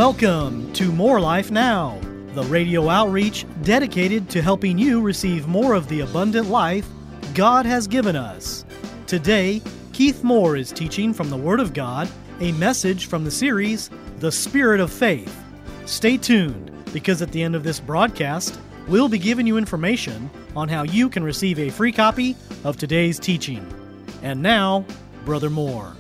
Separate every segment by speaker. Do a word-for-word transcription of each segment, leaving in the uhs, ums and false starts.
Speaker 1: Welcome to More Life Now, the radio outreach dedicated to helping you receive more of the abundant life God has given us. Today, Keith Moore is teaching from the Word of God, a message from the series, The Spirit of Faith. Stay tuned, because at the end of this broadcast, we'll be giving you information on how you can receive a free copy of today's teaching. And now, Brother Moore.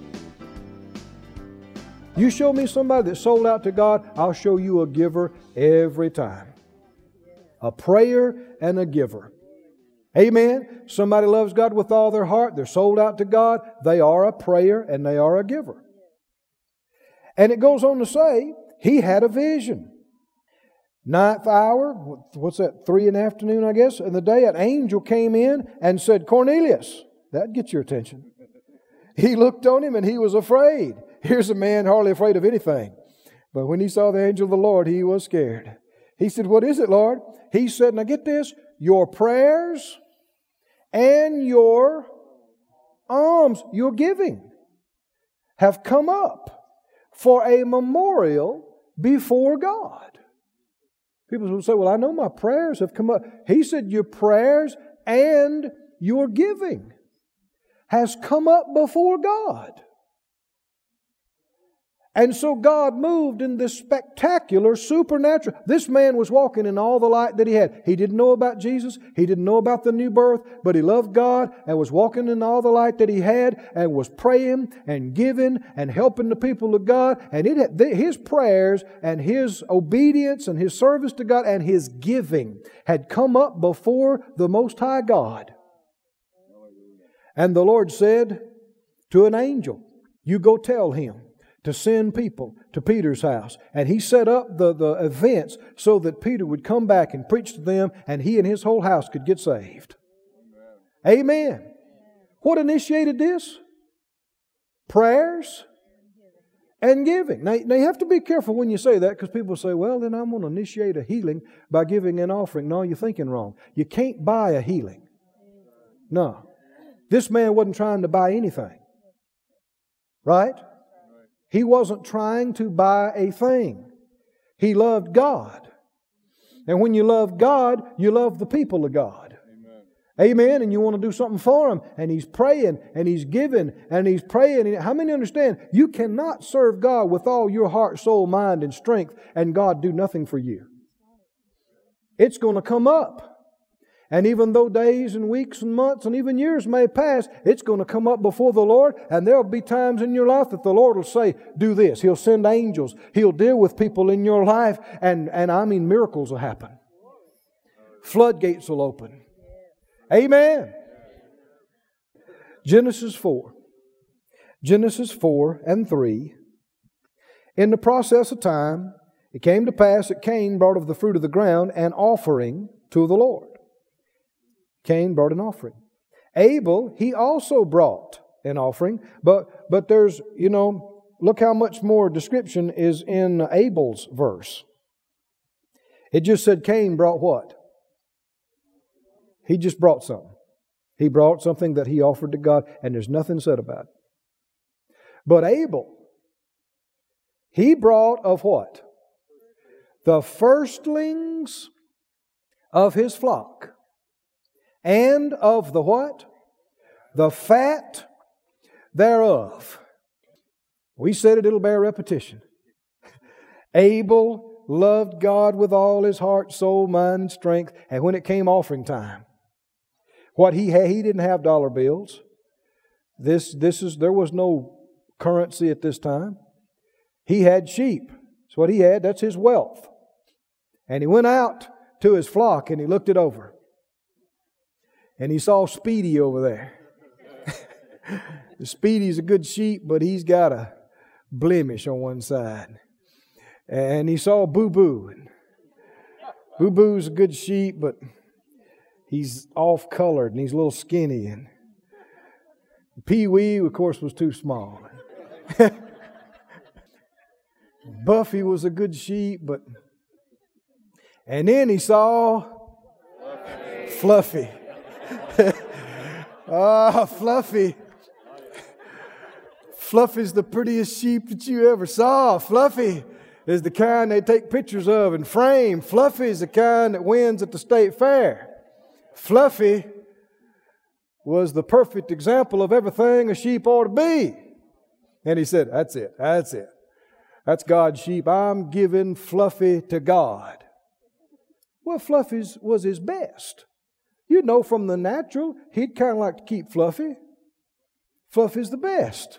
Speaker 2: You show me somebody that sold out to God, I'll show you a giver every time. A prayer and a giver. Amen. Somebody loves God with all their heart. They're sold out to God. They are a prayer and they are a giver. And it goes on to say, he had a vision. Ninth hour, what's that, three in the afternoon, I guess, in the day, an angel came in and said, Cornelius. That'd get your attention. He looked on him and he was afraid. Here's a man hardly afraid of anything. But when he saw the angel of the Lord, he was scared. He said, what is it, Lord? He said, now get this, your prayers and your alms, your giving, have come up for a memorial before God. People will say, well, I know my prayers have come up. He said, your prayers and your giving has come up before God. And so God moved in this spectacular, supernatural. This man was walking in all the light that he had. He didn't know about Jesus. He didn't know about the new birth, but he loved God and was walking in all the light that he had and was praying and giving and helping the people of God. And it had, his prayers and his obedience and his service to God and his giving had come up before the Most High God. And the Lord said to an angel, you go tell him to send people to Peter's house. And he set up the, the events so that Peter would come back and preach to them and he and his whole house could get saved. Amen. Amen. What initiated this? Prayers and giving. Now, now you have to be careful when you say that, because people say, well, then I'm going to initiate a healing by giving an offering. No, you're thinking wrong. You can't buy a healing. No. This man wasn't trying to buy anything. Right? He wasn't trying to buy a thing. He loved God. And when you love God, you love the people of God. Amen. Amen. And you want to do something for Him. And He's praying and He's giving and He's praying. How many understand you cannot serve God with all your heart, soul, mind, and strength and God do nothing for you? It's going to come up. And even though days and weeks and months and even years may pass, it's going to come up before the Lord. And there will be times in your life that the Lord will say, do this. He'll send angels. He'll deal with people in your life. And, and I mean, miracles will happen. Floodgates will open. Amen. Genesis four. Genesis four and three. In the process of time, it came to pass that Cain brought of the fruit of the ground an offering to the Lord. Cain brought an offering. Abel, he also brought an offering. But, but there's, you know, look how much more description is in Abel's verse. It just said Cain brought what? He just brought something. He brought something that he offered to God, and there's nothing said about it. But Abel, he brought of what? The firstlings of his flock. And of the what? The fat thereof. We said it, it'll bear repetition. Abel loved God with all his heart, soul, mind, and strength. And when it came offering time, what he had, he didn't have dollar bills. This, this is, there was no currency at this time. He had sheep. That's what he had. That's his wealth. And he went out to his flock and he looked it over. And he saw Speedy over there. Speedy's a good sheep, but he's got a blemish on one side. And he saw Boo Boo. Boo Boo's a good sheep, but he's off-colored and he's a little skinny. And Pee Wee, of course, was too small. Buffy was a good sheep, but... And then he saw Fluffy. Ah, oh, Fluffy. Fluffy's the prettiest sheep that you ever saw. Fluffy. is the kind they take pictures of and frame. Fluffy is the kind that wins at the state fair. Fluffy was the perfect example of everything a sheep ought to be. And he said, that's it, that's it. That's God's sheep. I'm giving Fluffy to God. Well, Fluffy was his best. You know, from the natural, he'd kind of like to keep Fluffy. Fluffy's the best.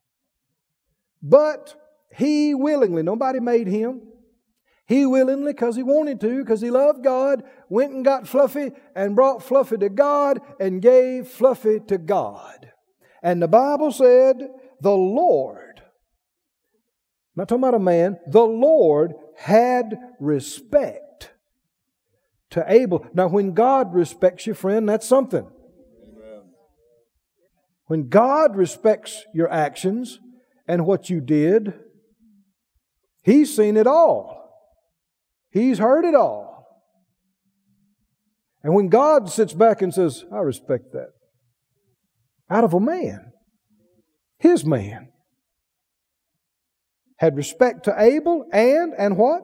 Speaker 2: But he willingly, nobody made him. He willingly, because he wanted to, because he loved God, went and got Fluffy and brought Fluffy to God and gave Fluffy to God. And the Bible said, the Lord, I'm not talking about a man, the Lord had respect to Abel. Now, when God respects you, friend, that's something. Amen. When God respects your actions and what you did, He's seen it all. He's heard it all. And when God sits back and says, I respect that, out of a man, his man, had respect to Abel and, and what?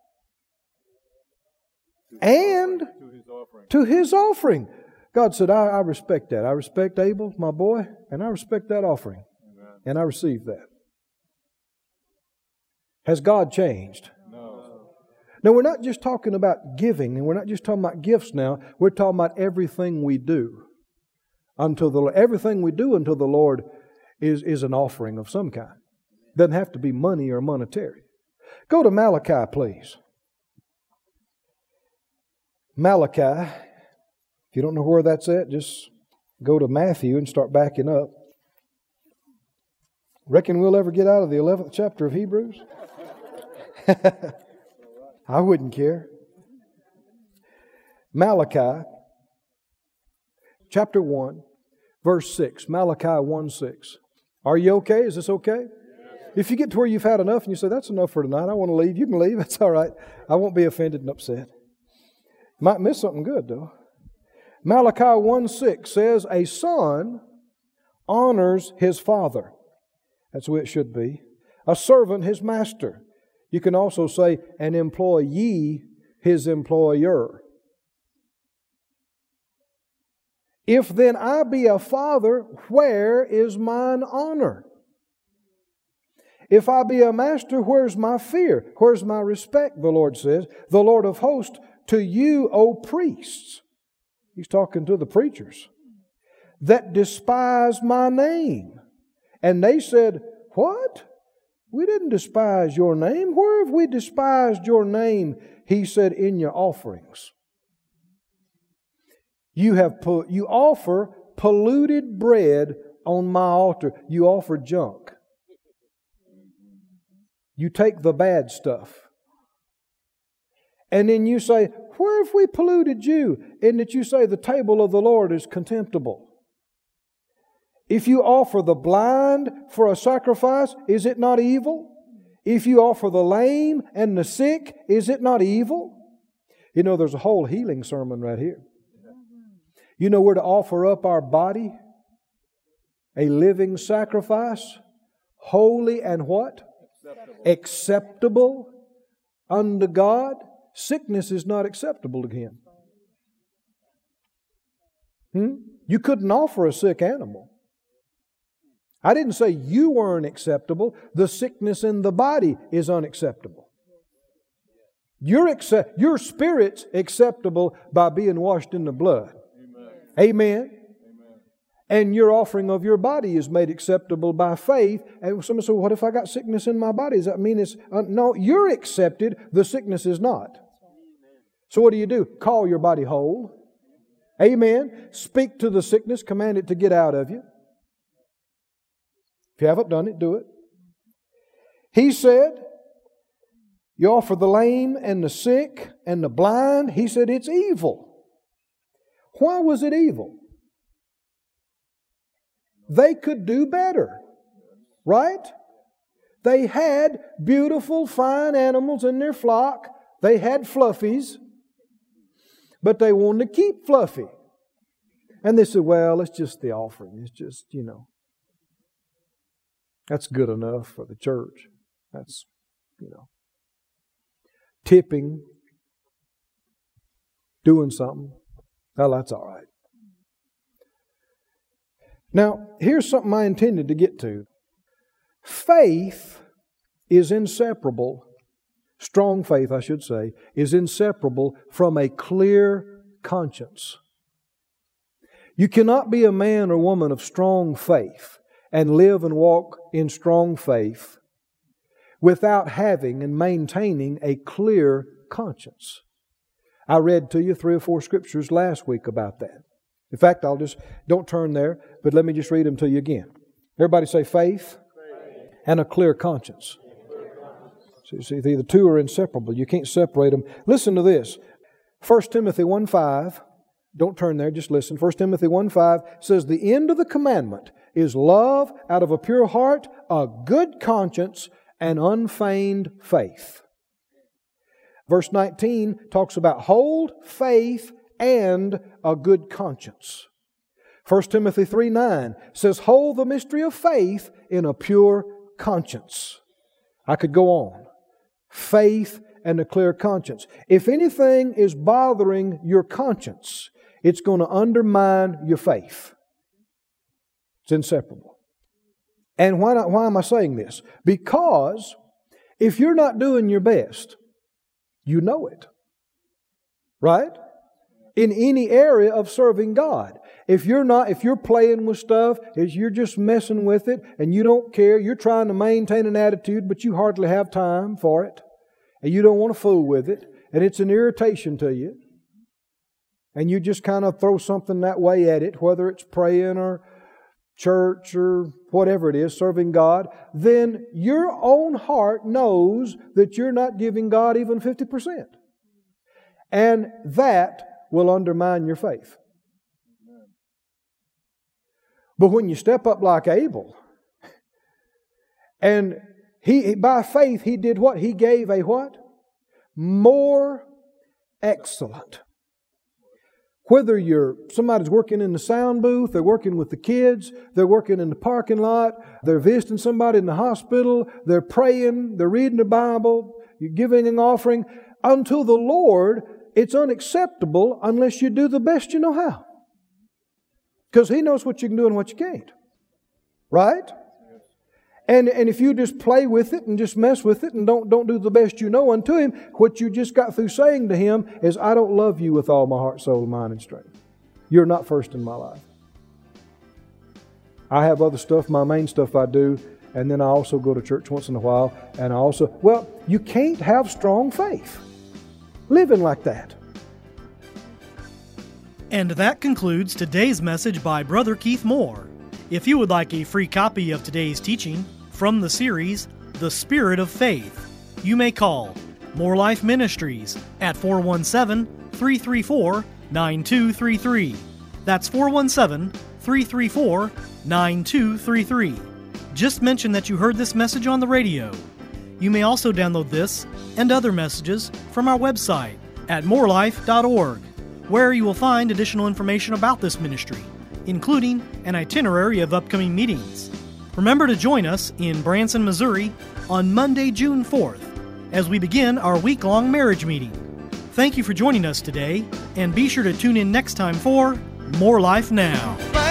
Speaker 2: And to his offering. To his offering. God said, I, I respect that. I respect Abel, my boy, and I respect that offering. Amen. And I receive that. Has God changed? No. Now, we're not just talking about giving, and we're not just talking about gifts now. We're talking about everything we do unto the Lord. Everything we do unto the Lord is, is an offering of some kind. Doesn't have to be money or monetary. Go to Malachi, please. Malachi. If you don't know where that's at, just go to Matthew and start backing up. Reckon we'll ever get out of the eleventh chapter of Hebrews? I wouldn't care. Malachi, chapter one, verse six. Malachi one six. Are you okay? Is this okay? If you get to where you've had enough and you say, that's enough for tonight, I want to leave, you can leave. That's all right. I won't be offended and upset. You might miss something good, though. Malachi one six says, a son honors his father. That's the way it should be. A servant his master. You can also say, an employee his employer. If then I be a father, where is mine honor? If I be a master, where's my fear? Where's my respect? The Lord says. The Lord of hosts, to you, O priests. He's talking to the preachers. That despise my name. And they said, what? We didn't despise your name. Where have we despised your name? He said, in your offerings. You have put, you offer polluted bread on my altar. You offer junk. You take the bad stuff. And then you say, where have we polluted you? In that you say the table of the Lord is contemptible. If you offer the blind for a sacrifice, is it not evil? If you offer the lame and the sick, is it not evil? You know, there's a whole healing sermon right here. You know, we're to offer up our body, a living sacrifice, holy and what? Acceptable. Acceptable unto God. Sickness is not acceptable to Him. Hmm? You couldn't offer a sick animal. I didn't say you weren't acceptable. The sickness in the body is unacceptable. Your, accept, your spirit's acceptable by being washed in the blood. Amen. Amen. And your offering of your body is made acceptable by faith. And somebody said, what if I got sickness in my body? Does that mean it's... Uh, no, you're accepted. The sickness is not. So what do you do? Call your body whole. Amen. Speak to the sickness. Command it to get out of you. If you haven't done it, do it. He said, you offer the lame and the sick and the blind. He said it's evil. Why was it evil? They could do better. Right? They had beautiful, fine animals in their flock. They had fluffies. But they wanted to keep Fluffy. And they said, well, it's just the offering. It's just, you know. That's good enough for the church. That's, you know. tipping, doing something. Well, that's all right. Now, here's something I intended to get to. Faith is inseparable, strong faith, I should say, is inseparable from a clear conscience. You cannot be a man or woman of strong faith and live and walk in strong faith without having and maintaining a clear conscience. I read to you three or four scriptures last week about that. In fact, I'll just, don't turn there, but let me just read them to you again. Everybody say faith, faith. And a clear conscience. See, see, the two are inseparable. You can't separate them. Listen to this. First Timothy one five, don't turn there, just listen. First Timothy one five says, the end of the commandment is love out of a pure heart, a good conscience, and unfeigned faith. Verse nineteen talks about hold, faith, and a good conscience. First Timothy three nine says, hold the mystery of faith in a pure conscience. I could go on. Faith and a clear conscience. If anything is bothering your conscience, it's going to undermine your faith. It's inseparable. And why not, why am I saying this? Because if you're not doing your best, you know it. Right? In any area of serving God. If you're not, if you're playing with stuff, if you're just messing with it and you don't care, you're trying to maintain an attitude, but you hardly have time for it, and you don't want to fool with it, and it's an irritation to you, and you just kind of throw something that way at it, whether it's praying or church or whatever it is, serving God, then your own heart knows that you're not giving God even fifty percent. And that will undermine your faith. But when you step up like Abel, and he by faith he did what? He gave a what? More excellent. Whether you're somebody's working in the sound booth, they're working with the kids, they're working in the parking lot, they're visiting somebody in the hospital, they're praying, they're reading the Bible, you're giving an offering unto the Lord, it's unacceptable unless you do the best you know how. Because He knows what you can do and what you can't. Right? And and if you just play with it and just mess with it and don't, don't do the best you know unto Him, what you just got through saying to Him is, I don't love you with all my heart, soul, mind, and strength. You're not first in my life. I have other stuff, my main stuff I do, and then I also go to church once in a while, and I also, well, you can't have strong faith living like that.
Speaker 1: And that concludes today's message by Brother Keith Moore. If you would like a free copy of today's teaching from the series, The Spirit of Faith, you may call More Life Ministries at four one seven, three three four, nine two three three. That's four one seven, three three four, nine two three three. Just mention that you heard this message on the radio. You may also download this and other messages from our website at more life dot org, where you will find additional information about this ministry, including an itinerary of upcoming meetings. Remember to join us in Branson, Missouri on Monday, June fourth, as we begin our week-long marriage meeting. Thank you for joining us today, and be sure to tune in next time for More Life Now.